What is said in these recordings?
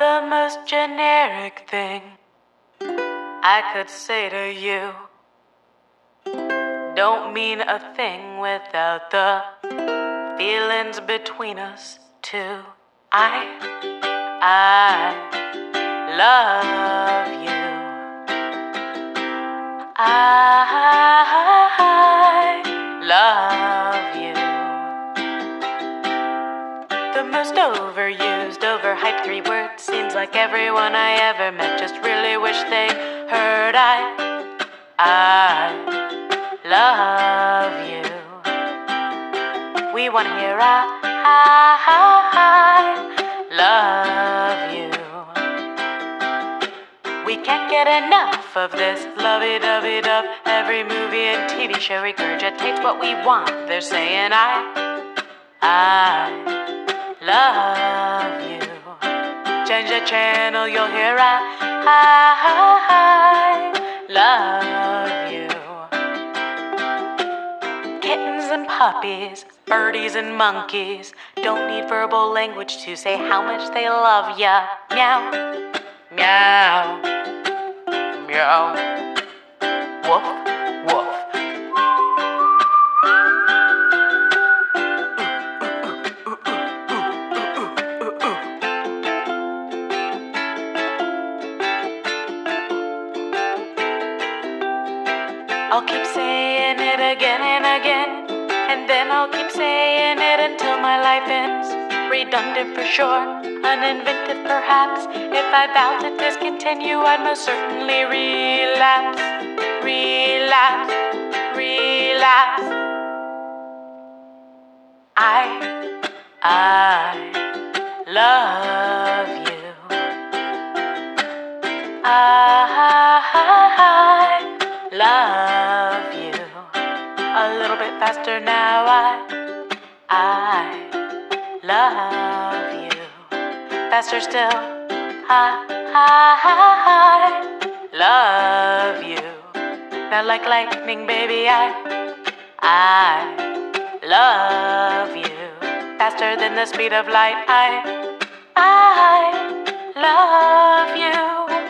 The most generic thing I could say to you don't mean a thing without the feelings between us two. I love you. I love you. The most overused, overhyped 3 words. Seems like everyone I ever met just really wish they heard I love you. We wanna hear I love you. We can't get enough of this lovey-dovey-dove. Every movie and TV show regurgitates what we want. They're saying I love you. Change the channel, you'll hear I love you. Kittens and puppies, birdies and monkeys don't need verbal language to say how much they love ya. Meow, meow, meow. Woof, woof. I'll keep saying it again and again, and then I'll keep saying it until my life ends. Redundant for sure, uninventive perhaps. If I vow to discontinue, I'd most certainly relapse, relapse, relapse. I love you. I love you. A little bit faster now. I love you. Faster still. I love you. Now like lightning, baby, I love you. Faster than the speed of light. I love you.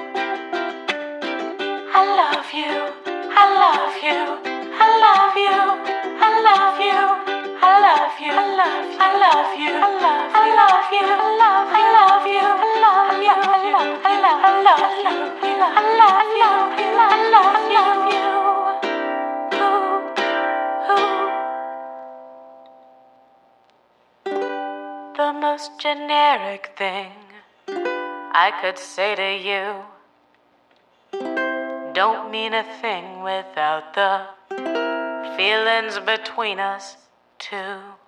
I love you. I love you. I love you. I love you. I love you. I love you. I love you. I love you. I love you. I love you. I love you. I love you. I love you. The most generic thing I could say to you don't mean a thing without the feelings between us two.